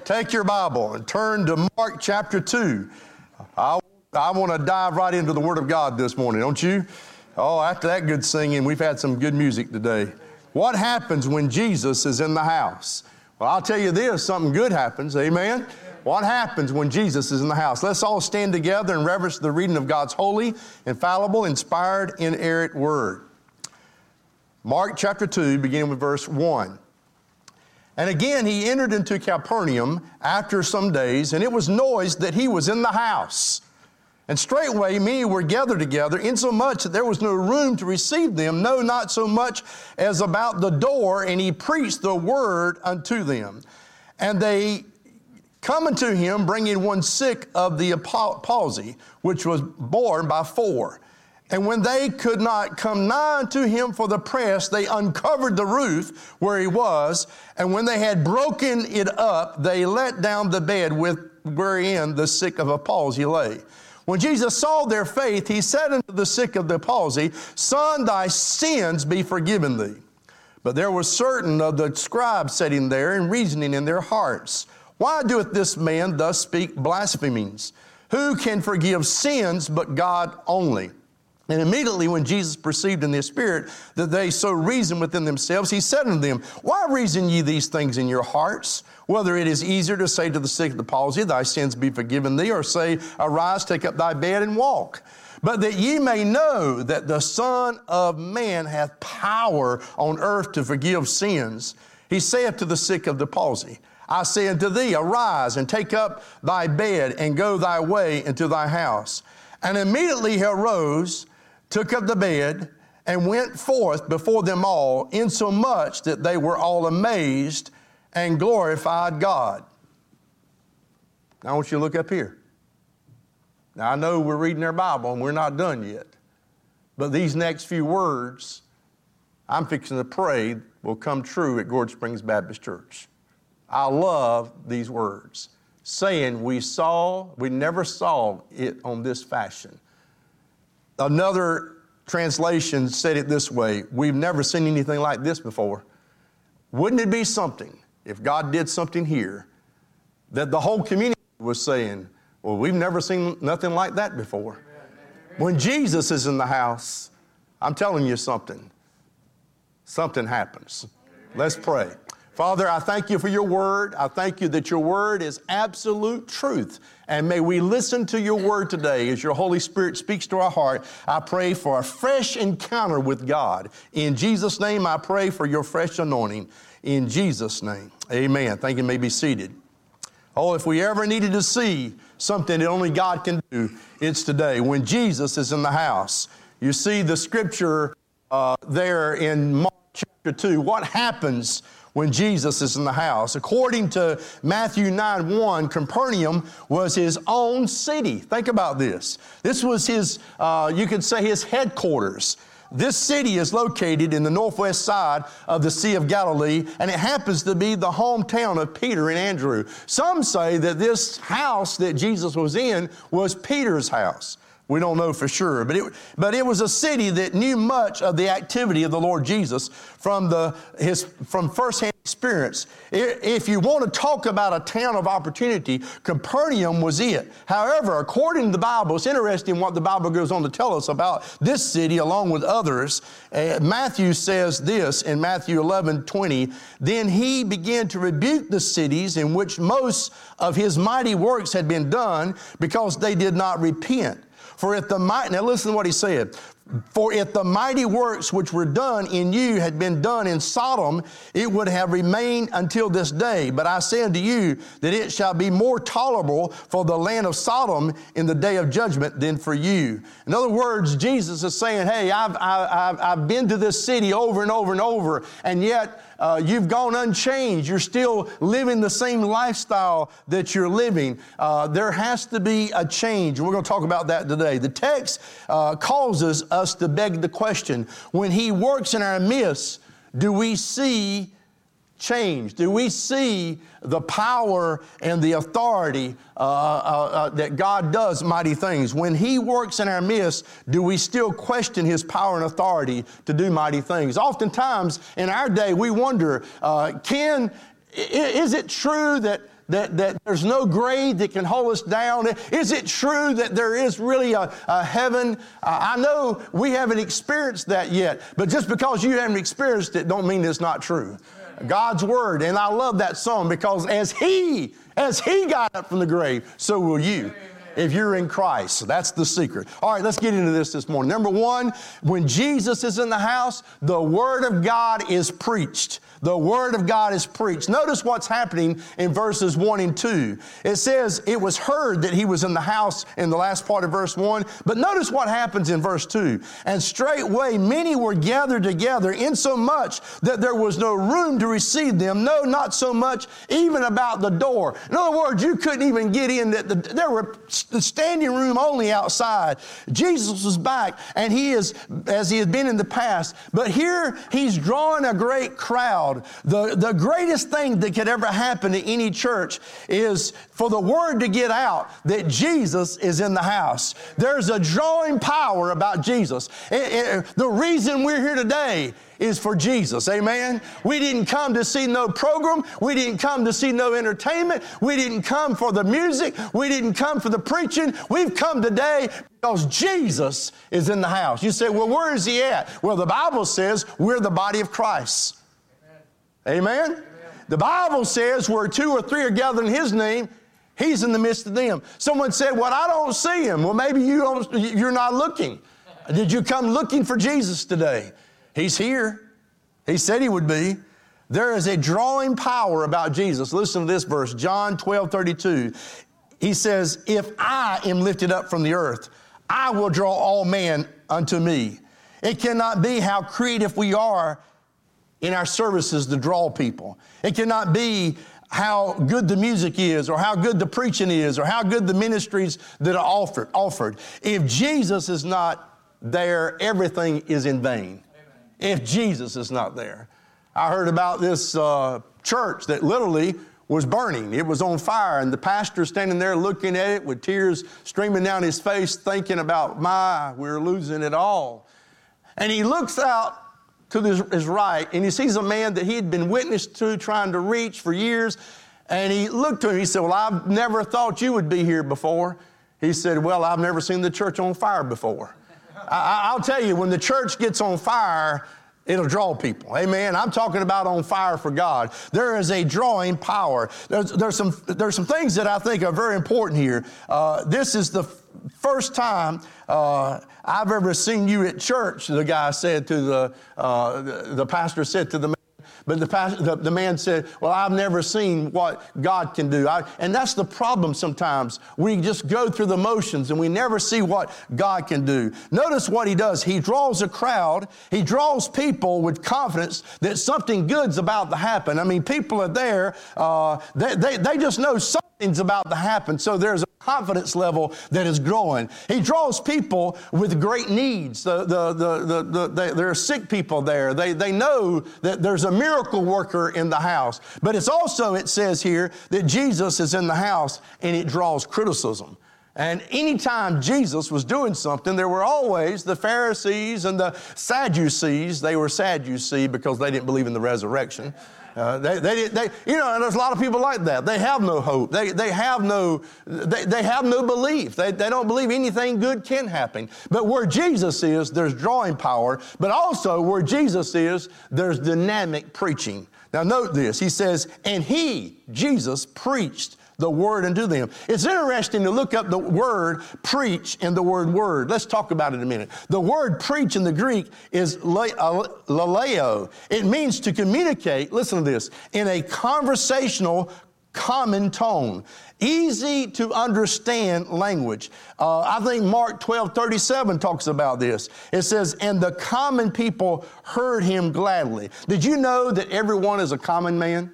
Take your Bible and turn to Mark chapter 2. I want to dive right into the Word of God this morning, don't you? Oh, after that good singing, we've had some good music today. What happens when Jesus is in the house? Well, I'll tell you this, something good happens, amen? What happens when Jesus is in the house? Let's all stand together and reverence the reading of God's holy, infallible, inspired, inerrant Word. Mark chapter 2, beginning with verse 1. And again he entered into Capernaum after some days, and it was noised that he was in the house. And straightway many were gathered together, insomuch that there was no room to receive them, no, not so much as about the door, and he preached the word unto them. And they come unto him, bringing one sick of the palsy, which was borne by four. And when they could not come nigh unto him for the press, they uncovered the roof where he was. And when they had broken it up, they let down the bed wherein the sick of a palsy lay. When Jesus saw their faith, he said unto the sick of the palsy, Son, thy sins be forgiven thee. But there were certain of the scribes sitting there and reasoning in their hearts, Why doeth this man thus speak blasphemings? Who can forgive sins but God only? And immediately when Jesus perceived in their spirit that they so reasoned within themselves, he said unto them, Why reason ye these things in your hearts? Whether it is easier to say to the sick of the palsy, Thy sins be forgiven thee, or say, Arise, take up thy bed and walk. But that ye may know that the Son of Man hath power on earth to forgive sins, he saith to the sick of the palsy, I say unto thee, Arise, and take up thy bed, and go thy way into thy house. And immediately he arose, took up the bed, and went forth before them all, insomuch that they were all amazed and glorified God. Now I want you to look up here. Now I know we're reading our Bible and we're not done yet. But these next few words, I'm fixing to pray, will come true at Gorge Springs Baptist Church. I love these words, saying we never saw it on this fashion. Another translation said it this way, we've never seen anything like this before. Wouldn't it be something if God did something here that the whole community was saying, well, we've never seen nothing like that before. When Jesus is in the house, I'm telling you something happens. Let's pray. Father, I thank you for your word. I thank you that your word is absolute truth. And may we listen to your word today as your Holy Spirit speaks to our heart. I pray for a fresh encounter with God. In Jesus' name, I pray for your fresh anointing. In Jesus' name, amen. Thank you. May be seated. Oh, if we ever needed to see something that only God can do, it's today when Jesus is in the house. You see the scripture there in Mark chapter 2. What happens when Jesus is in the house? According to Matthew 9:1, Capernaum was his own city. Think about this. This was his, you could say his headquarters. This city is located in the northwest side of the Sea of Galilee, and it happens to be the hometown of Peter and Andrew. Some say that this house that Jesus was in was Peter's house. We don't know for sure, but it was a city that knew much of the activity of the Lord Jesus from firsthand experience. If you want to talk about a town of opportunity, Capernaum was it. However, according to the Bible, it's interesting what the Bible goes on to tell us about this city along with others. Matthew says this in Matthew 11:20, Then he began to rebuke the cities in which most of his mighty works had been done, because they did not repent. Now listen to what he said. For if the mighty works which were done in you had been done in Sodom, it would have remained until this day. But I say unto you that it shall be more tolerable for the land of Sodom in the day of judgment than for you. In other words, Jesus is saying, hey, I've been to this city over and over and over, and yet you've gone unchanged. You're still living the same lifestyle that you're living. There has to be a change. We're going to talk about that today. The text causes us to beg the question, when he works in our midst, do we see change? Do we see the power and the authority that God does mighty things? When he works in our midst, do we still question his power and authority to do mighty things? Oftentimes in our day, we wonder, is it true that that there's no grave that can hold us down? Is it true that there is really a heaven? I know we haven't experienced that yet, but just because you haven't experienced it don't mean it's not true. God's Word, and I love that song because as He got up from the grave, so will you. If you're in Christ. That's the secret. All right, let's get into this morning. Number one, when Jesus is in the house, the Word of God is preached. The Word of God is preached. Notice what's happening in verses 1 and 2. It says it was heard that He was in the house in the last part of verse 1. But notice what happens in verse 2. And straightway many were gathered together, insomuch that there was no room to receive them. No, not so much even about the door. In other words, you couldn't even get in. There were the standing room only outside. Jesus was back, and He is, as He had been in the past. But here He's drawing a great crowd. The greatest thing that could ever happen to any church is for the word to get out that Jesus is in the house. There's a drawing power about Jesus. The reason we're here today is for Jesus. Amen? We didn't come to see no program. We didn't come to see no entertainment. We didn't come for the music. We didn't come for the preaching. We've come today because Jesus is in the house. You say, well, where is He at? Well, the Bible says we're the body of Christ. Amen? Amen? The Bible says where 2 or 3 are gathered in His name, He's in the midst of them. Someone said, well, I don't see Him. Well, maybe you're not looking. Did you come looking for Jesus today? He's here. He said He would be. There is a drawing power about Jesus. Listen to this verse, John 12:32. He says, if I am lifted up from the earth, I will draw all men unto me. It cannot be how creative we are in our services to draw people. It cannot be how good the music is or how good the preaching is or how good the ministries that are offered. If Jesus is not there, everything is in vain. If Jesus is not there. I heard about this church that literally was burning. It was on fire, and the pastor standing there looking at it with tears streaming down his face, thinking about, we're losing it all. And he looks out to his right, and he sees a man that he had been witness to, trying to reach for years. And he looked to him, he said, well, I've never thought you would be here before. He said, well, I've never seen the church on fire before. I'll tell you, when the church gets on fire, it'll draw people. Amen. I'm talking about on fire for God. There is a drawing power. There's some things that I think are very important here. This is the first time I've ever seen you at church, the guy said to the pastor said to the man. But the man said, well, I've never seen what God can do. And that's the problem sometimes. We just go through the motions and we never see what God can do. Notice what He does. He draws a crowd. He draws people with confidence that something good's about to happen. I mean, people are there. They just know something's about to happen. So there's a confidence level that is growing. He draws people with great needs. There are sick people there. They know that there's a miracle worker in the house. But it's also, it says here, that Jesus is in the house, and it draws criticism. And anytime Jesus was doing something, there were always the Pharisees and the Sadducees. They were sad, you see, because they didn't believe in the resurrection. And there's a lot of people like that. They have no hope. They have no belief. They don't believe anything good can happen. But where Jesus is, there's drawing power. But also where Jesus is, there's dynamic preaching. Now note this. He says, and He, Jesus, preached the word unto them. It's interesting to look up the word preach and the word word. Let's talk about it a minute. The word preach in the Greek is laleo. It means to communicate, listen to this, in a conversational, common tone. Easy to understand language. I think Mark 12:37 talks about this. It says, and the common people heard Him gladly. Did you know that everyone is a common man?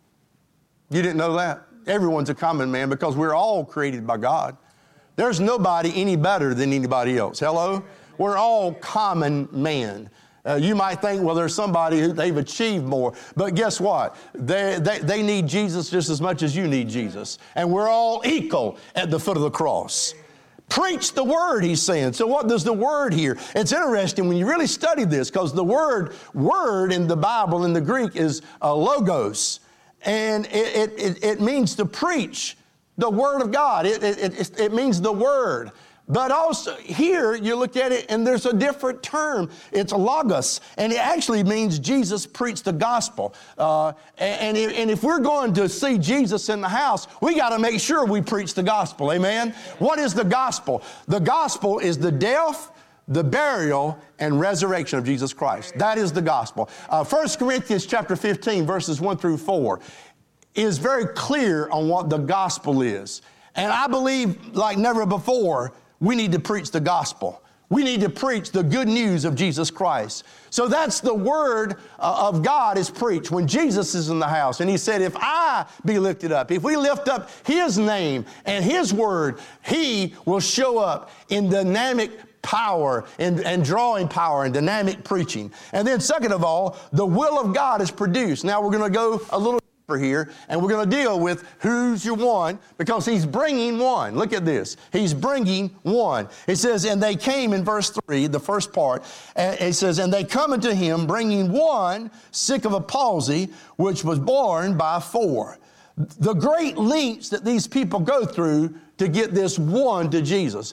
You didn't know that? Everyone's a common man because we're all created by God. There's nobody any better than anybody else. Hello? We're all common man. You might think, well, there's somebody who they've achieved more. But guess what? They need Jesus just as much as you need Jesus. And we're all equal at the foot of the cross. Preach the word, he's saying. So what does the word here? It's interesting when you really study this because the word in the Bible in the Greek is logos. And it means to preach the Word of God. It means the Word. But also here you look at it and there's a different term. It's logos, and it actually means Jesus preached the gospel. And if we're going to see Jesus in the house, we got to make sure we preach the gospel. Amen? What is the gospel? The gospel is the death, the burial, and resurrection of Jesus Christ. That is the gospel. 1 Corinthians chapter 15, verses 1 through 4 is very clear on what the gospel is. And I believe like never before, we need to preach the gospel. We need to preach the good news of Jesus Christ. So that's the word of God is preached when Jesus is in the house. And he said, if I be lifted up, if we lift up his name and his word, he will show up in dynamic power and drawing power and dynamic preaching. And then second of all, the will of God is produced. Now we're going to go a little here, and we're going to deal with who's your one, because he's bringing one. Look at this. He's bringing one. It says, and they came in verse 3, the first part, and it says, and they come unto him, bringing one sick of a palsy, which was borne by four. The great lengths that these people go through to get this one to Jesus.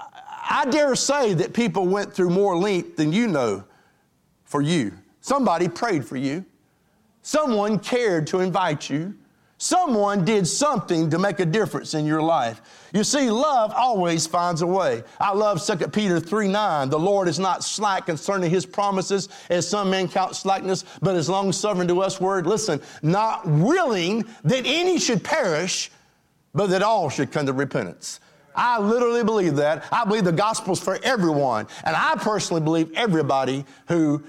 I dare say that people went through more length than you know for you. Somebody prayed for you. Someone cared to invite you. Someone did something to make a difference in your life. You see, love always finds a way. I love 2 Peter 3:9. The Lord is not slack concerning his promises, as some men count slackness, but is long-suffering to us word. Listen, not willing that any should perish, but that all should come to repentance. I literally believe that. I believe the gospel's for everyone. And I personally believe everybody who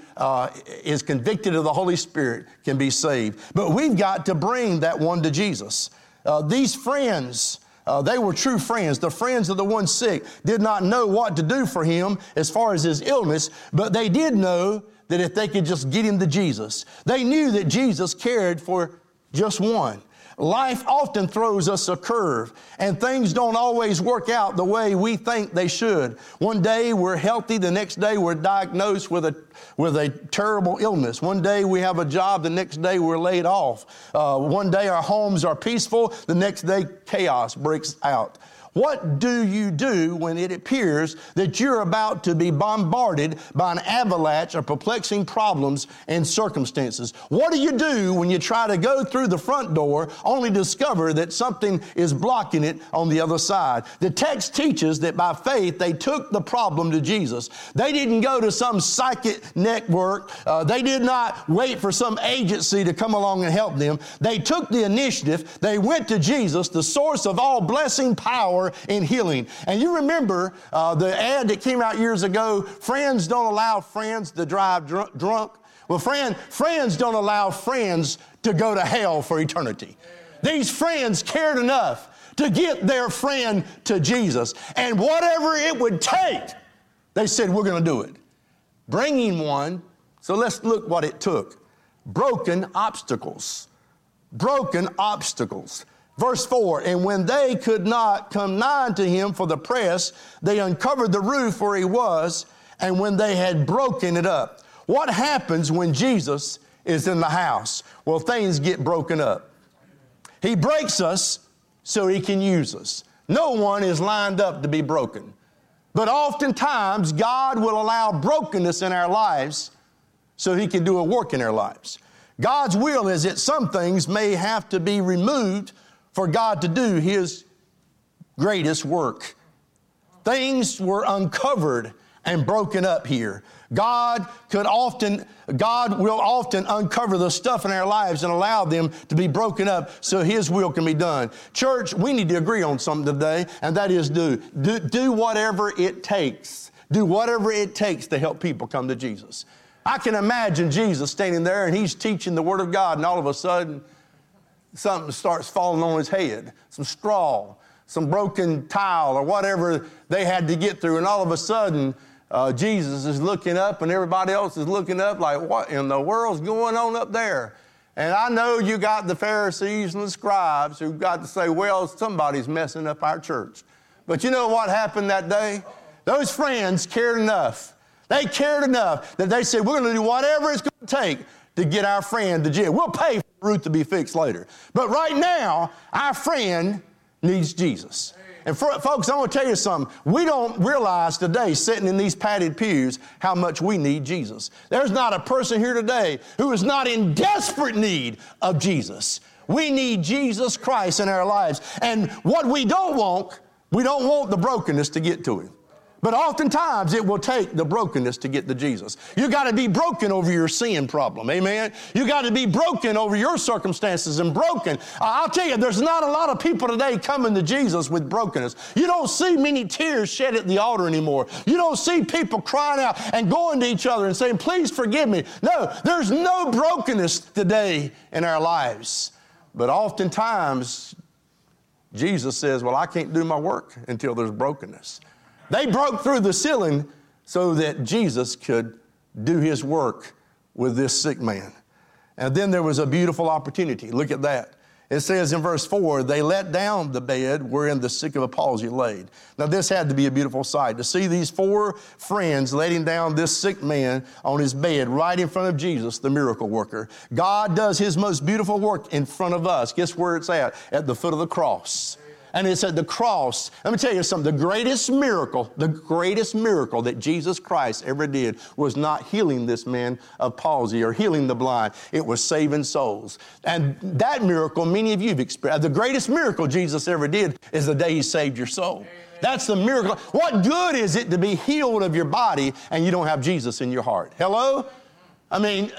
is convicted of the Holy Spirit can be saved. But we've got to bring that one to Jesus. These friends, they were true friends. The friends of the one sick did not know what to do for him as far as his illness, but they did know that if they could just get him to Jesus. They knew that Jesus cared for just one. Life often throws us a curve, and things don't always work out the way we think they should. One day we're healthy, the next day we're diagnosed with a terrible illness. One day we have a job, the next day we're laid off. One day our homes are peaceful, the next day chaos breaks out. What do you do when it appears that you're about to be bombarded by an avalanche of perplexing problems and circumstances? What do you do when you try to go through the front door only to discover that something is blocking it on the other side? The text teaches that by faith they took the problem to Jesus. They didn't go to some psychic network. They did not wait for some agency to come along and help them. They took the initiative. They went to Jesus, the source of all blessing, power, in healing. And you remember the ad that came out years ago, friends don't allow friends to drive drunk. Well, friends don't allow friends to go to hell for eternity. These friends cared enough to get their friend to Jesus. And whatever it would take, they said, we're going to do it. Bringing one, so let's look what it took. Broken obstacles. Broken obstacles. Verse 4, and when they could not come nigh to him for the press, they uncovered the roof where he was, and when they had broken it up. What happens when Jesus is in the house? Well, things get broken up. He breaks us so he can use us. No one is lined up to be broken. But oftentimes, God will allow brokenness in our lives so he can do a work in our lives. God's will is that some things may have to be removed for God to do his greatest work. Things were uncovered and broken up here. God will often uncover the stuff in our lives and allow them to be broken up so his will can be done. Church, we need to agree on something today, and that is do whatever it takes. Do whatever it takes to help people come to Jesus. I can imagine Jesus standing there and he's teaching the Word of God, and all of a sudden something starts falling on his head, some straw, some broken tile or whatever they had to get through. And all of a sudden, Jesus is looking up and everybody else is looking up like, what in the world's going on up there? And I know you got the Pharisees and the scribes who've got to say, well, somebody's messing up our church. But you know what happened that day? Those friends cared enough. They cared enough that they said, we're going to do whatever it's going to take to get our friend to jail. We'll pay for root to be fixed later. But right now, our friend needs Jesus. And folks, I want to tell you something. We don't realize today, sitting in these padded pews, how much we need Jesus. There's not a person here today who is not in desperate need of Jesus. We need Jesus Christ in our lives. And what we don't want the brokenness to get to Him. But oftentimes it will take the brokenness to get to Jesus. You got to be broken over your sin problem. Amen. You got to be broken over your circumstances and broken. I'll tell you, there's not a lot of people today coming to Jesus with brokenness. You don't see many tears shed at the altar anymore. You don't see people crying out and going to each other and saying, please forgive me. No, there's no brokenness today in our lives. But oftentimes Jesus says, well, I can't do my work until there's brokenness. They broke through the ceiling so that Jesus could do His work with this sick man. And then there was a beautiful opportunity. Look at that. It says in verse 4, they let down the bed wherein the sick of a palsy laid. Now this had to be a beautiful sight, to see these 4 friends letting down this sick man on his bed right in front of Jesus, the miracle worker. God does His most beautiful work in front of us. Guess where it's at? At the foot of the cross. And it's at the cross. Let me tell you something. The greatest miracle that Jesus Christ ever did was not healing this man of palsy or healing the blind. It was saving souls. And that miracle, many of you have experienced. The greatest miracle Jesus ever did is the day He saved your soul. Amen. That's the miracle. What good is it to be healed of your body and you don't have Jesus in your heart? Hello? I mean,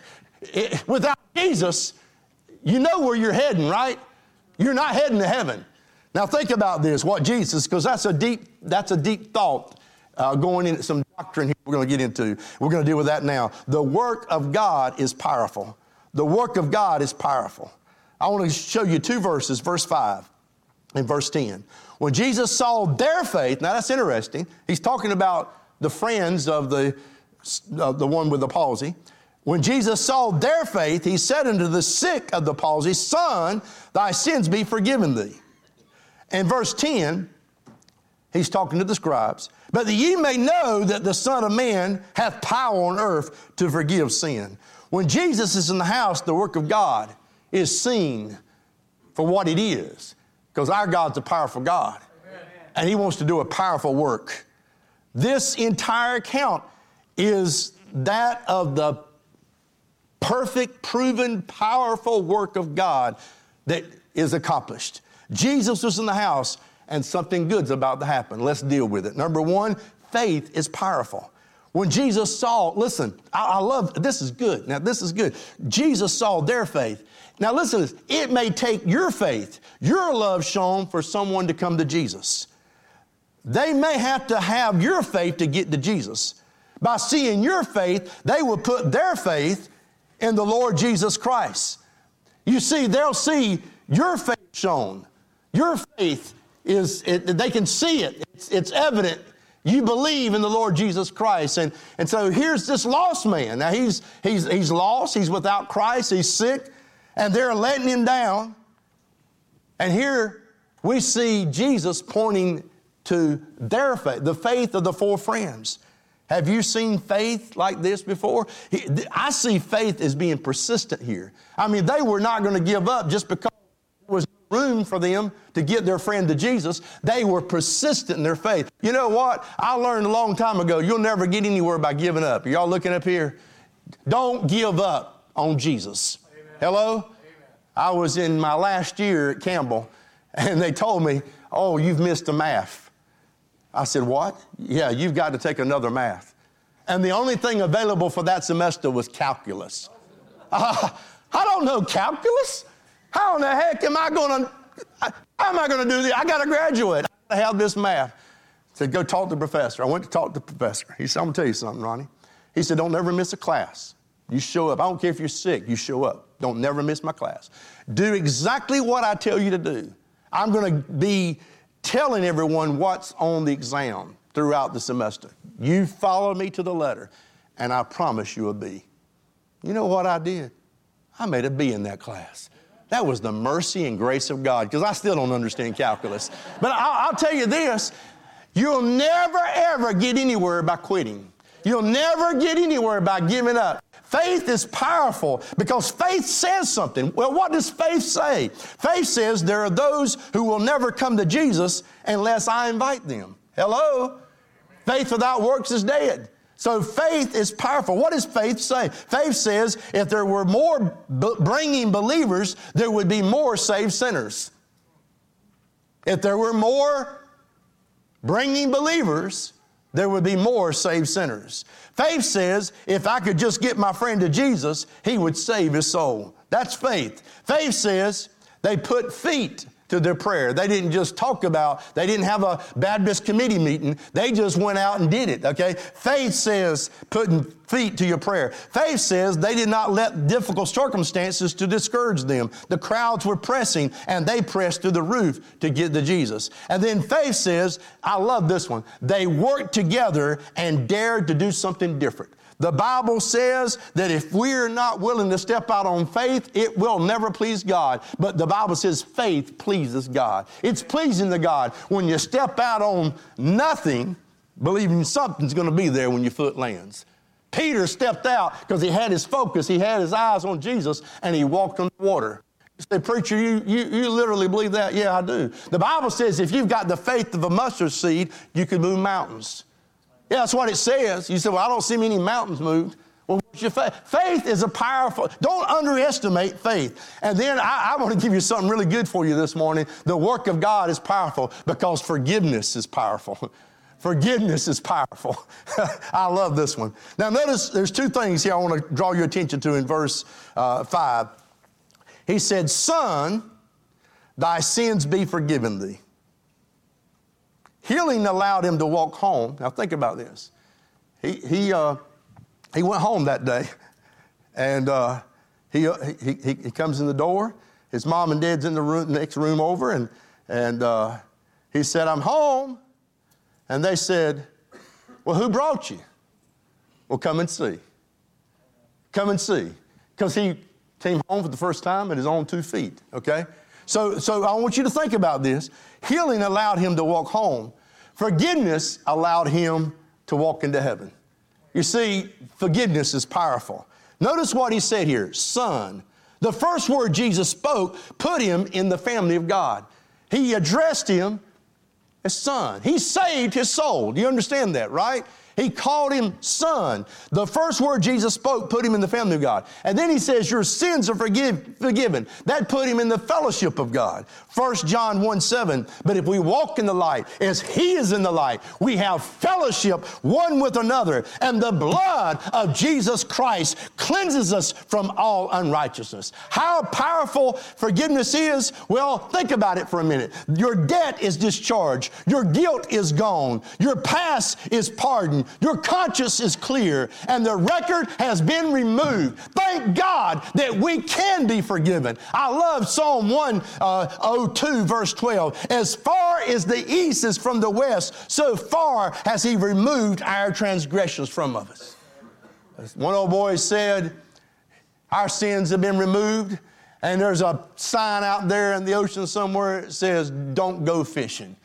without Jesus, you know where you're heading, right? You're not heading to heaven. Now think about this, what Jesus, because that's a deep thought going into some doctrine here we're going to get into. We're going to deal with that now. The work of God is powerful. The work of God is powerful. I want to show you 2 verses, verse 5 and verse 10. When Jesus saw their faith, now that's interesting. He's talking about the friends of the one with the palsy. When Jesus saw their faith, He said unto the sick of the palsy, Son, thy sins be forgiven thee. In verse 10, He's talking to the scribes. But that ye may know that the Son of Man hath power on earth to forgive sin. When Jesus is in the house, the work of God is seen for what it is. Because our God's a powerful God. Amen. And He wants to do a powerful work. This entire account is that of the perfect, proven, powerful work of God that is accomplished. Jesus was in the house and something good's about to happen. Let's deal with it. Number 1, faith is powerful. When Jesus saw, listen, I love, this is good. Now this is good. Jesus saw their faith. Now listen to this. It may take your faith, your love shown for someone to come to Jesus. They may have to have your faith to get to Jesus. By seeing your faith, they will put their faith in the Lord Jesus Christ. You see, they'll see your faith shown. Your faith they can see it. It's evident. You believe in the Lord Jesus Christ. And so here's this lost man. Now he's lost. He's without Christ. He's sick. And they're letting him down. And here we see Jesus pointing to their faith, the faith of the 4 friends. Have you seen faith like this before? I see faith as being persistent here. I mean, they were not going to give up just because there was room for them to get their friend to Jesus. They were persistent in their faith. You know what? I learned a long time ago, you'll never get anywhere by giving up. Are y'all looking up here? Don't give up on Jesus. Amen. Hello? Amen. I was in my last year at Campbell, and they told me, oh, you've missed a math. I said, what? Yeah, you've got to take another math. And the only thing available for that semester was calculus. I don't know calculus. How in the heck am I going to do this? I got to graduate. I have this math. I said, go talk to the professor. I went to talk to the professor. He said, I'm going to tell you something, Ronnie. He said, don't never miss a class. You show up. I don't care if you're sick. You show up. Don't never miss my class. Do exactly what I tell you to do. I'm going to be telling everyone what's on the exam throughout the semester. You follow me to the letter, and I promise you a B. You know what I did? I made a B in that class. That was the mercy and grace of God, because I still don't understand calculus. But I'll tell you this, you'll never, ever get anywhere by quitting. You'll never get anywhere by giving up. Faith is powerful because faith says something. Well, what does faith say? Faith says there are those who will never come to Jesus unless I invite them. Hello? Faith without works is dead. So faith is powerful. What does faith say? Faith says if there were more bringing believers, there would be more saved sinners. If there were more bringing believers, there would be more saved sinners. Faith says if I could just get my friend to Jesus, he would save his soul. That's faith. Faith says they put feet to their prayer. They didn't just talk about, they didn't have a Baptist committee meeting. They just went out and did it, okay? Faith says putting feet to your prayer. Faith says they did not let difficult circumstances to discourage them. The crowds were pressing, and they pressed through the roof to get to Jesus. And then faith says, I love this one, they worked together and dared to do something different. The Bible says that if we're not willing to step out on faith, it will never please God. But the Bible says faith pleases God. It's pleasing to God when you step out on nothing, believing something's going to be there when your foot lands. Peter stepped out because he had his focus, he had his eyes on Jesus, and he walked on the water. You say, preacher, you literally believe that? Yeah, I do. The Bible says if you've got the faith of a mustard seed, you can move mountains. Yeah, that's what it says. You say, well, I don't see many mountains moved. Well, what's your faith? Faith is a powerful, don't underestimate faith. And then I want to give you something really good for you this morning. The work of God is powerful because forgiveness is powerful. Forgiveness is powerful. I love this one. Now notice there's two things here I want to draw your attention to in verse 5. He said, Son, thy sins be forgiven thee. Healing allowed him to walk home. Now think about this. He went home that day, and he comes in the door. His mom and dad's in the room, next room over, and he said, I'm home. And they said, well, who brought you? Well, come and see. Come and see. Because he came home for the first time at his own 2 feet, okay? So I want you to think about this. Healing allowed him to walk home. Forgiveness allowed him to walk into heaven. You see, forgiveness is powerful. Notice what he said here, son. The first word Jesus spoke put him in the family of God. He addressed him as son. He saved his soul. Do you understand that, right? He called him son. The first word Jesus spoke put him in the family of God. And then he says, your sins are forgiven. That put him in the fellowship of God. 1 John 1:7, but if we walk in the light as he is in the light, we have fellowship one with another. And the blood of Jesus Christ cleanses us from all unrighteousness. How powerful forgiveness is? Well, think about it for a minute. Your debt is discharged. Your guilt is gone. Your past is pardoned. Your conscience is clear, and the record has been removed. Thank God that we can be forgiven. I love Psalm 102, verse 12. As far as the east is from the west, so far has he removed our transgressions from us. One old boy said, our sins have been removed, and there's a sign out there in the ocean somewhere that says, don't go fishing.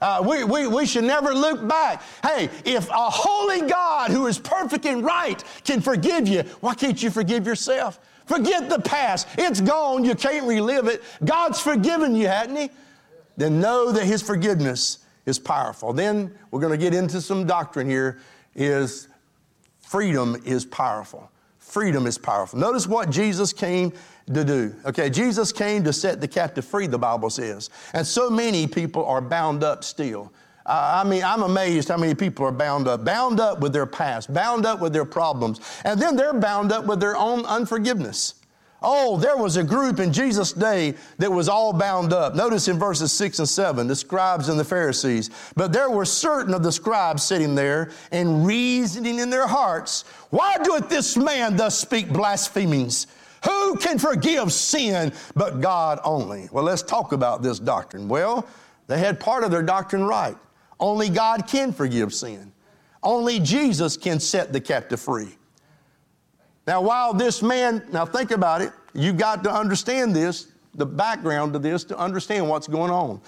We should never look back. Hey, if a holy God who is perfect and right can forgive you, why can't you forgive yourself? Forget the past. It's gone. You can't relive it. God's forgiven you, hasn't he? Then know that his forgiveness is powerful. Then we're going to get into some doctrine here, is freedom is powerful. Freedom is powerful. Notice what Jesus came to do. Okay, Jesus came to set the captive free, the Bible says. And so many people are bound up still. I'm amazed how many people are bound up with their past, bound up with their problems. And then they're bound up with their own unforgiveness. Oh, there was a group in Jesus' day that was all bound up. Notice in verses 6 and 7, the scribes and the Pharisees. But there were certain of the scribes sitting there and reasoning in their hearts, why doeth this man thus speak blasphemings? Who can forgive sin but God only? Well, let's talk about this doctrine. Well, they had part of their doctrine right. Only God can forgive sin. Only Jesus can set the captive free. Now, while this man, now think about it, you've got to understand this, the background to this, to understand what's going on.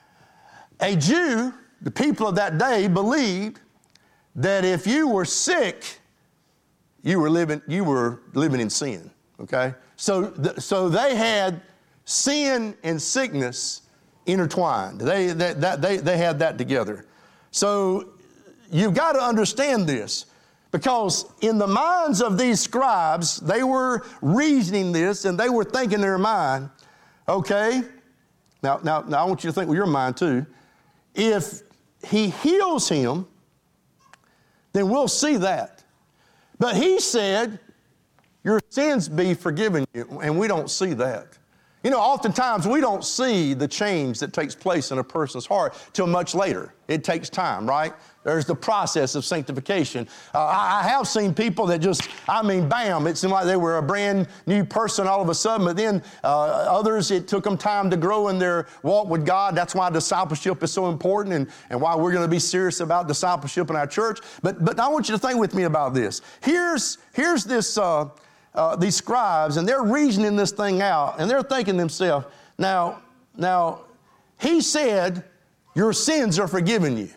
A Jew, the people of that day, believed that if you were sick, you were living in sin, okay? So they had sin and sickness intertwined. They had that together. So you've got to understand this, because in the minds of these scribes, they were reasoning this and they were thinking in their mind, okay, now I want you to think with your mind too. If he heals him, then we'll see that. But he said, your sins be forgiven you, and we don't see that. You know, oftentimes we don't see the change that takes place in a person's heart till much later. It takes time, right? There's the process of sanctification. I have seen people that just, bam, it seemed like they were a brand new person all of a sudden, but then others, it took them time to grow in their walk with God. That's why discipleship is so important and why we're going to be serious about discipleship in our church. But I want you to think with me about this. Here's this, these scribes, and they're reasoning this thing out, and they're thinking to themselves, now, he said, your sins are forgiven you.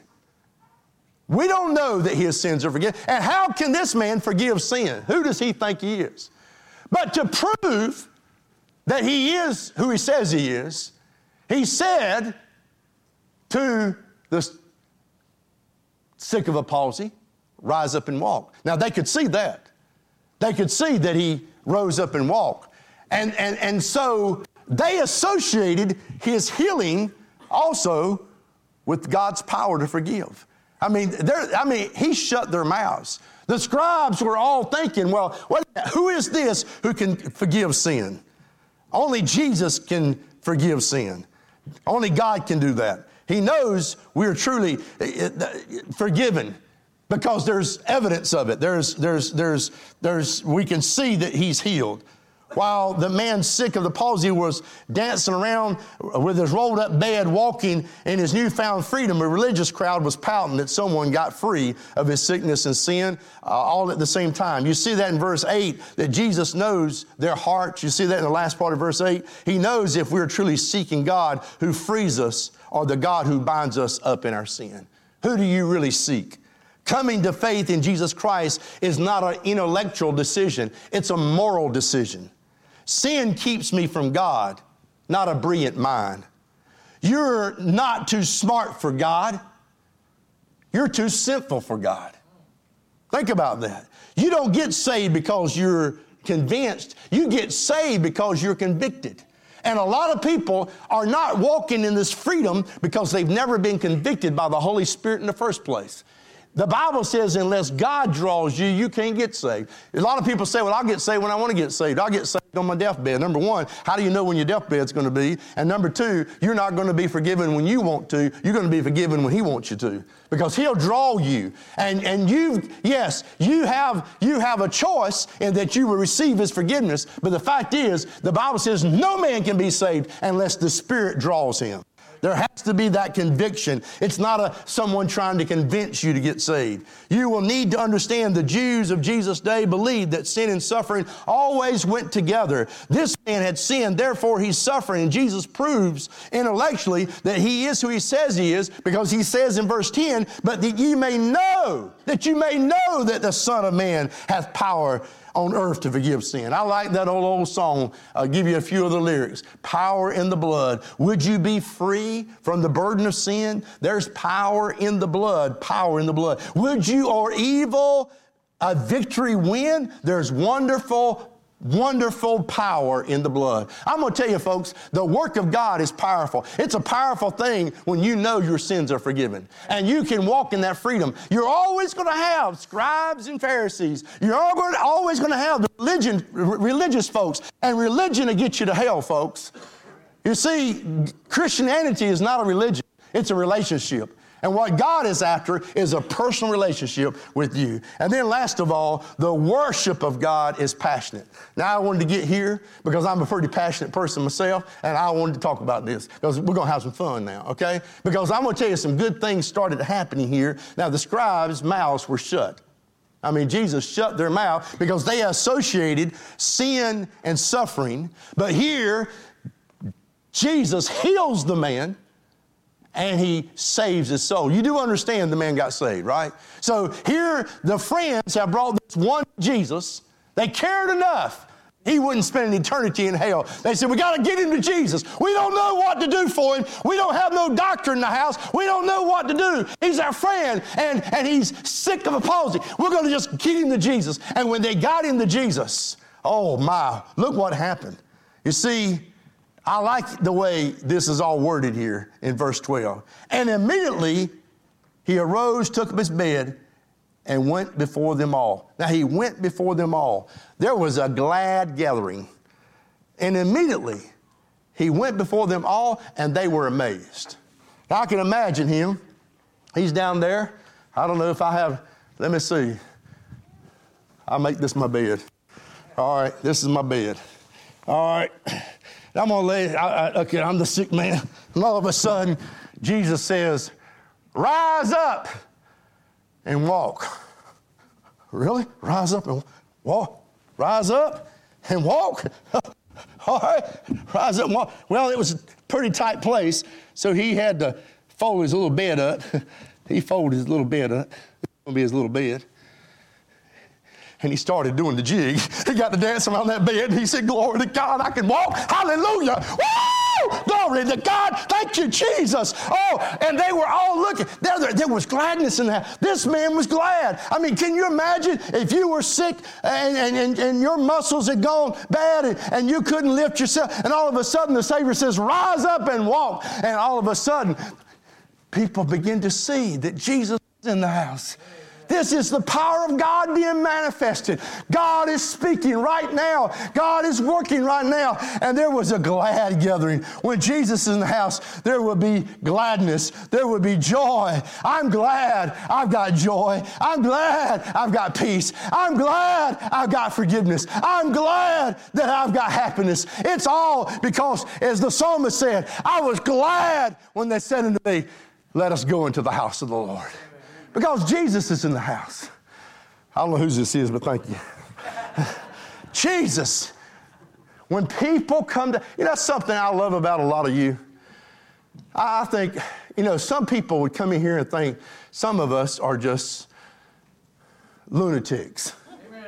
We don't know that his sins are forgiven. And how can this man forgive sin? Who does he think he is? But to prove that he is who he says he is, he said to the sick of a palsy, rise up and walk. Now, they could see that. They could see that he rose up and walked. And so they associated his healing also with God's power to forgive. He shut their mouths. The scribes were all thinking, well, who is this who can forgive sin? Only Jesus can forgive sin. Only God can do that. He knows we're truly forgiven because there's evidence of it. We can see that he's healed. While the man sick of the palsy was dancing around with his rolled up bed, walking in his newfound freedom, a religious crowd was pouting that someone got free of his sickness and sin all at the same time. You see that in verse 8, that Jesus knows their hearts. You see that in the last part of verse 8. He knows if we're truly seeking God who frees us or the God who binds us up in our sin. Who do you really seek? Coming to faith in Jesus Christ is not an intellectual decision. It's a moral decision. Sin keeps me from God, not a brilliant mind. You're not too smart for God. You're too sinful for God. Think about that. You don't get saved because you're convinced. You get saved because you're convicted. And a lot of people are not walking in this freedom because they've never been convicted by the Holy Spirit in the first place. The Bible says unless God draws you, you can't get saved. A lot of people say, well, I'll get saved when I want to get saved. I'll get saved on my deathbed. Number one, how do you know when your deathbed's going to be? And number two, you're not going to be forgiven when you want to. You're going to be forgiven when he wants you to, because he'll draw you. And you have a choice in that you will receive his forgiveness. But the fact is, the Bible says no man can be saved unless the Spirit draws him. There has to be that conviction. It's not someone trying to convince you to get saved. You will need to understand the Jews of Jesus' day believed that sin and suffering always went together. This man had sinned, therefore he's suffering. And Jesus proves intellectually that he is who he says he is, because he says in verse 10, but that you may know that the Son of Man hath power on earth to forgive sin. I like that old song. I'll give you a few of the lyrics. Power in the blood. Would you be free from the burden of sin? There's power in the blood. Power in the blood. Would you or evil a victory win? There's wonderful power in the blood. I'm going to tell you, folks, the work of God is powerful. It's a powerful thing when you know your sins are forgiven and you can walk in that freedom. You're always going to have scribes and Pharisees. You're always going to have the religious folks, and religion will get you to hell, folks. You see, Christianity is not a religion. It's a relationship. And what God is after is a personal relationship with you. And then last of all, the worship of God is passionate. Now, I wanted to get here because I'm a pretty passionate person myself, and I wanted to talk about this because we're going to have some fun now, okay? Because I'm going to tell you some good things started happening here. Now, the scribes' mouths were shut. Jesus shut their mouth because they associated sin and suffering. But here, Jesus heals the man, and he saves his soul. You do understand the man got saved, right? So here the friends have brought this one Jesus. They cared enough. He wouldn't spend an eternity in hell. They said, we got to get him to Jesus. We don't know what to do for him. We don't have no doctor in the house. We don't know what to do. He's our friend, and he's sick of a palsy. We're going to just get him to Jesus. And when they got him to Jesus, oh my, look what happened. You see, I like the way this is all worded here in verse 12. And immediately he arose, took up his bed, and went before them all. Now he went before them all. There was a glad gathering. And immediately he went before them all, and they were amazed. Now I can imagine him. He's down there. I don't know if I have, let me see. I'll make this my bed. All right, this is my bed. All right. I'm going to lay, okay, I'm the sick man. And all of a sudden, Jesus says, rise up and walk. Really? Rise up and walk? Rise up and walk? All right, rise up and walk. Well, it was a pretty tight place, so he had to fold his little bed up. He folded his little bed up. It's going to be his little bed. And he started doing the jig. He got to dance around that bed. And he said, glory to God, I can walk. Hallelujah. Woo! Glory to God. Thank you, Jesus. Oh, and they were all looking. There was gladness in that. This man was glad. I mean, can you imagine if you were sick and your muscles had gone bad and you couldn't lift yourself, and all of a sudden the Savior says, rise up and walk. And all of a sudden, people begin to see that Jesus is in the house. This is the power of God being manifested. God is speaking right now. God is working right now. And there was a glad gathering. When Jesus is in the house, there will be gladness. There will be joy. I'm glad I've got joy. I'm glad I've got peace. I'm glad I've got forgiveness. I'm glad that I've got happiness. It's all because, as the psalmist said, I was glad when they said unto me, let us go into the house of the Lord. Because Jesus is in the house. I don't know whose this is, but thank you. Jesus. When people come to, that's something I love about a lot of you. I think, some people would come in here and think some of us are just lunatics. Amen.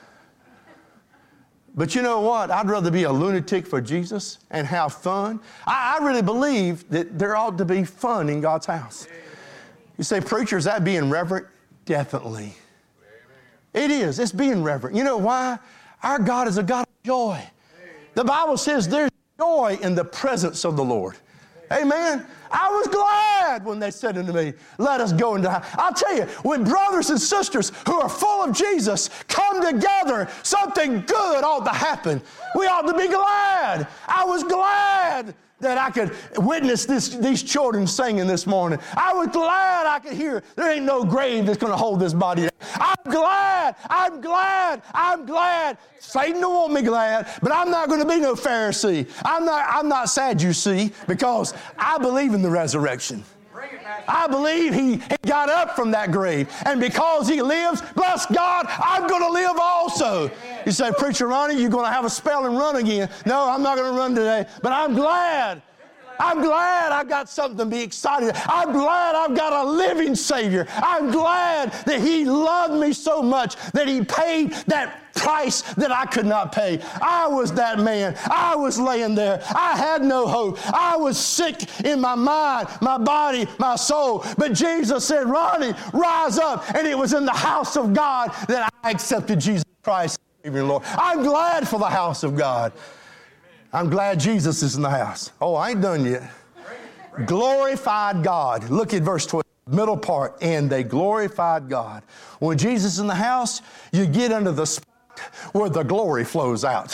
But you know what? I'd rather be a lunatic for Jesus and have fun. I really believe that there ought to be fun in God's house. You say, preacher, is that being reverent? Definitely. Amen. It is. It's being reverent. You know why? Our God is a God of joy. Amen. The Bible says there's joy in the presence of the Lord. Amen. I was glad when they said unto me, let us go into the house. I'll tell you, when brothers and sisters who are full of Jesus come together, something good ought to happen. We ought to be glad. I was glad that I could witness these children singing this morning. I was glad I could hear there ain't no grave that's going to hold this body down. I'm glad. I'm glad. I'm glad. Satan don't want me glad, but I'm not going to be no Pharisee. I'm not Sadducee, because I believe in the resurrection. I believe he got up from that grave. And because he lives, bless God, I'm going to live also. You say, Preacher Ronnie, you're going to have a spell and run again. No, I'm not going to run today. But I'm glad. I'm glad I've got something to be excited. I'm glad I've got a living Savior. I'm glad that he loved me so much that he paid that price that I could not pay. I was that man. I was laying there. I had no hope. I was sick in my mind, my body, my soul. But Jesus said, Ronnie, rise up. And it was in the house of God that I accepted Jesus Christ, Savior and Lord. I'm glad for the house of God. I'm glad Jesus is in the house. Oh, I ain't done yet. Glorified God. Look at verse 12, middle part. And they glorified God. When Jesus is in the house, you get under the spot where the glory flows out.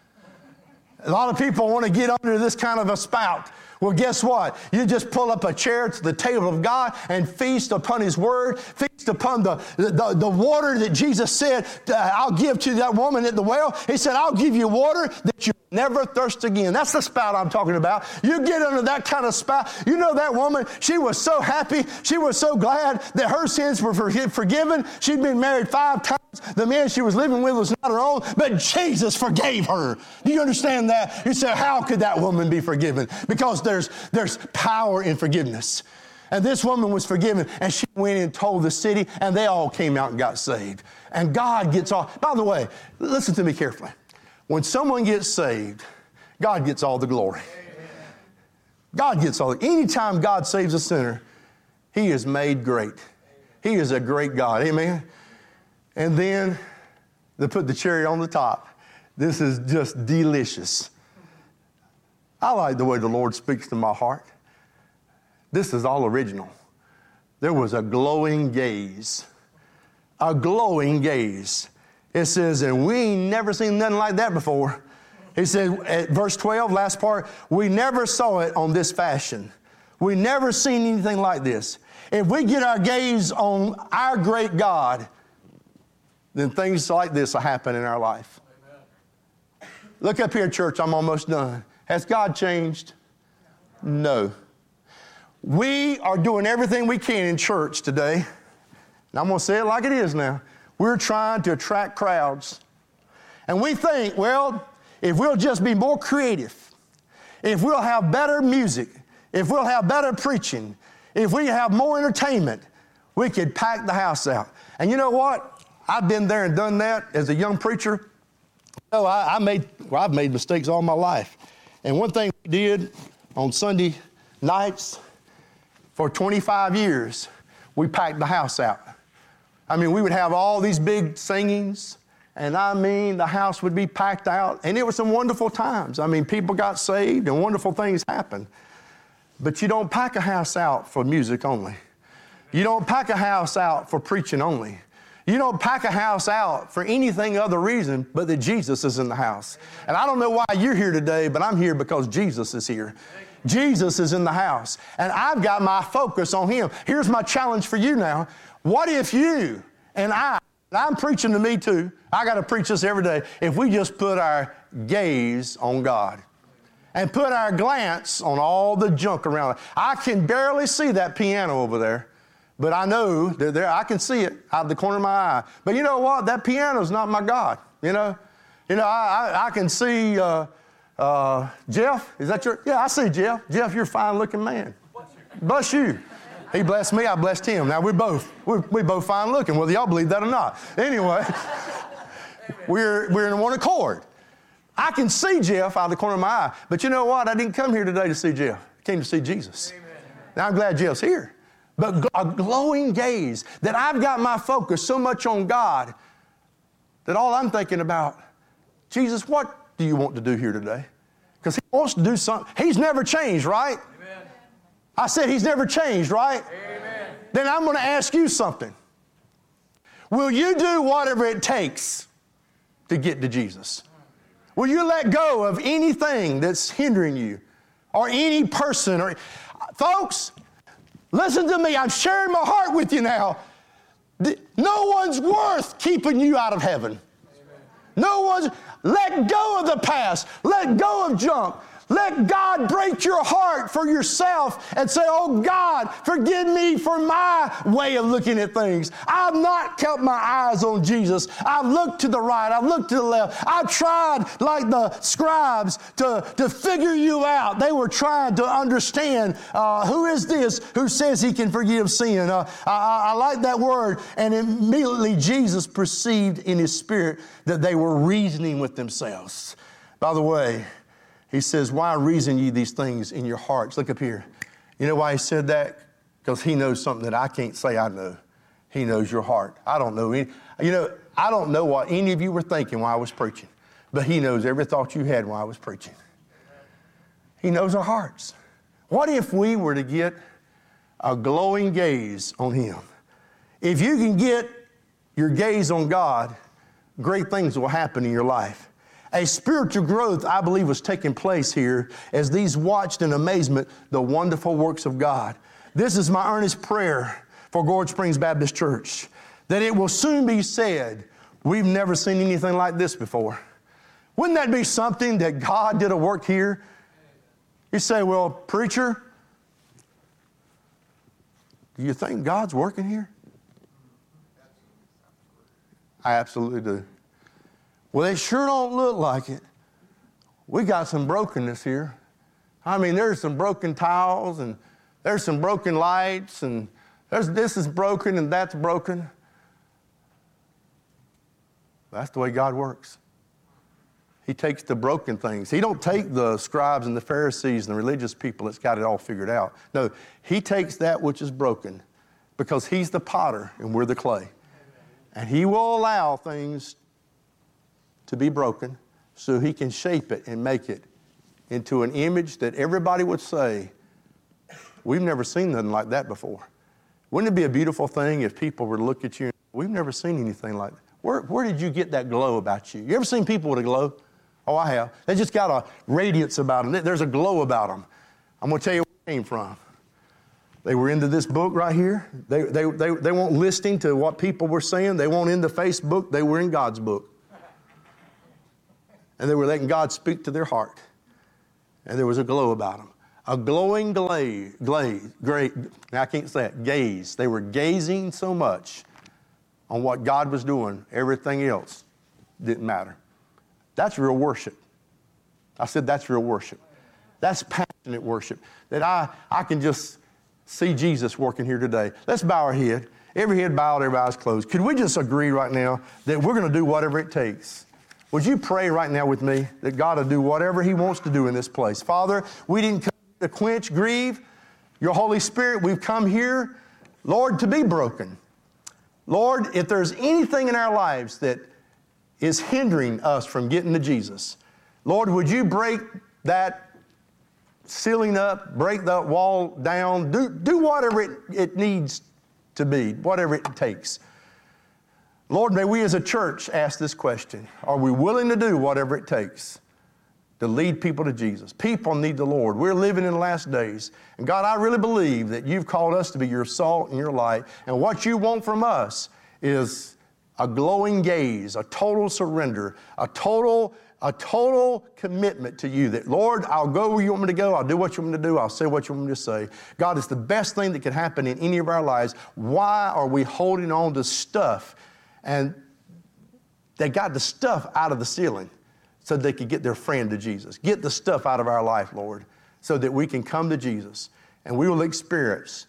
A lot of people want to get under this kind of a spout. Well, guess what? You just pull up a chair to the table of God and feast upon His Word, feast upon the water that Jesus said, I'll give to that woman at the well. He said, I'll give you water that you never thirst again. That's the spout I'm talking about. You get under that kind of spout. You know that woman, she was so happy. She was so glad that her sins were forgiven. She'd been married 5 times. the man she was living with was not her own, but Jesus forgave her. Do you understand that? You say, how could that woman be forgiven? Because there's power in forgiveness. And this woman was forgiven, and she went and told the city, and they all came out and got saved. And God gets all, by the way, listen to me carefully. When someone gets saved, God gets all the glory. God gets all. Anytime God saves a sinner, He is made great. He is a great God. Amen? And then they put the cherry on the top. This is just delicious. I like the way the Lord speaks to my heart. This is all original. There was a glowing gaze. A glowing gaze. It says, and we ain't never seen nothing like that before. He said, at verse 12, last part, we never saw it on this fashion. We never seen anything like this. If we get our gaze on our great God, then things like this will happen in our life. Amen. Look up here, church. I'm almost done. Has God changed? No. We are doing everything we can in church today. And I'm going to say it like it is now. We're trying to attract crowds. And we think, well, if we'll just be more creative, if we'll have better music, if we'll have better preaching, if we have more entertainment, we could pack the house out. And you know what? I've been there and done that as a young preacher. Oh, I've made mistakes all my life. And one thing we did on Sunday nights for 25 years, we packed the house out. I mean, we would have all these big singings, and I mean, the house would be packed out, and it was some wonderful times. I mean, people got saved and wonderful things happened. But you don't pack a house out for music only. You don't pack a house out for preaching only. You don't pack a house out for anything other reason but that Jesus is in the house. And I don't know why you're here today, but I'm here because Jesus is here. Jesus is in the house, and I've got my focus on Him. Here's my challenge for you now. What if you and I'm preaching to me too, I got to preach this every day, if we just put our gaze on God and put our glance on all the junk around it. I can barely see that piano over there, but I know that I can see it out of the corner of my eye. But you know what? That piano's not my God, you know. I can see Jeff. Is that your? Yeah, I see Jeff. Jeff, you're a fine-looking man. Bless you. He blessed me, I blessed him. Now we're both fine looking, whether y'all believe that or not. Anyway, we're in one accord. I can see Jeff out of the corner of my eye, but you know what? I didn't come here today to see Jeff. I came to see Jesus. Amen. Now I'm glad Jeff's here. But a glowing gaze, that I've got my focus so much on God that all I'm thinking about, Jesus, what do you want to do here today? Because He wants to do something. He's never changed, right? Amen. I said He's never changed, right? Amen. Then I'm going to ask you something. Will you do whatever it takes to get to Jesus? Will you let go of anything that's hindering you or any person? Folks, listen to me. I'm sharing my heart with you now. No one's worth keeping you out of heaven. Amen. No one's. Let go of the past. Let go of junk. Let God break your heart for yourself and say, oh God, forgive me for my way of looking at things. I've not kept my eyes on Jesus. I've looked to the right. I've looked to the left. I've tried, like the scribes, to figure you out. They were trying to understand who is this who says He can forgive sin. I like that word. And immediately Jesus perceived in His spirit that they were reasoning with themselves. By the way, He says, why reason ye these things in your hearts? Look up here. You know why He said that? Because He knows something that I can't say I know. He knows your heart. I don't know I don't know what any of you were thinking while I was preaching, but He knows every thought you had while I was preaching. He knows our hearts. What if we were to get a glowing gaze on Him? If you can get your gaze on God, great things will happen in your life. A spiritual growth, I believe, was taking place here as these watched in amazement the wonderful works of God. This is my earnest prayer for Gorge Springs Baptist Church, that it will soon be said, we've never seen anything like this before. Wouldn't that be something that God did a work here? You say, well, preacher, do you think God's working here? I absolutely do. Well, it sure don't look like it. We got some brokenness here. I mean, there's some broken tiles, and there's some broken lights, and this is broken and that's broken. That's the way God works. He takes the broken things. He don't take the scribes and the Pharisees and the religious people that's got it all figured out. No, he takes that which is broken because he's the potter and we're the clay. And he will allow things to be broken so he can shape it and make it into an image that everybody would say, we've never seen nothing like that before. Wouldn't it be a beautiful thing if people were to look at you and say, we've never seen anything like that? Where did you get that glow about you? You ever seen people with a glow? Oh, I have. They just got a radiance about them. There's a glow about them. I'm going to tell you where it came from. They were into this book right here. They weren't listening to what people were saying. They weren't into Facebook. They were in God's book. And they were letting God speak to their heart. And there was a glow about them. A glowing gaze. I can't say it. Gaze. They were gazing so much on what God was doing. Everything else didn't matter. That's real worship. I said that's real worship. That's passionate worship. That I can just see Jesus working here today. Let's bow our head. Every head bowed, every eyes closed. Could we just agree right now that we're going to do whatever it takes? Would you pray right now with me that God will do whatever he wants to do in this place? Father, we didn't come to quench, grieve your Holy Spirit. We've come here, Lord, to be broken. Lord, if there's anything in our lives that is hindering us from getting to Jesus, Lord, would you break that ceiling up, break that wall down, do whatever it needs to be, whatever it takes. Lord, may we as a church ask this question. Are we willing to do whatever it takes to lead people to Jesus? People need the Lord. We're living in the last days. And God, I really believe that you've called us to be your salt and your light. And what you want from us is a glowing gaze, a total surrender, a total commitment to you that, Lord, I'll go where you want me to go. I'll do what you want me to do. I'll say what you want me to say. God, it's the best thing that could happen in any of our lives. Why are we holding on to stuff? And they got the stuff out of the ceiling so they could get their friend to Jesus. Get the stuff out of our life, Lord, so that we can come to Jesus and we will experience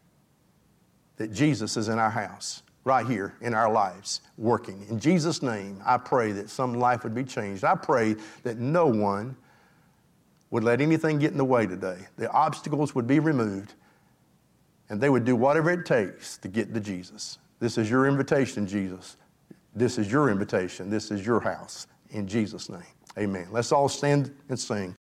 that Jesus is in our house, right here in our lives, working. In Jesus' name, I pray that some life would be changed. I pray that no one would let anything get in the way today. The obstacles would be removed, and they would do whatever it takes to get to Jesus. This is your invitation, Jesus. This is your invitation. This is your house. In Jesus' name, amen. Let's all stand and sing.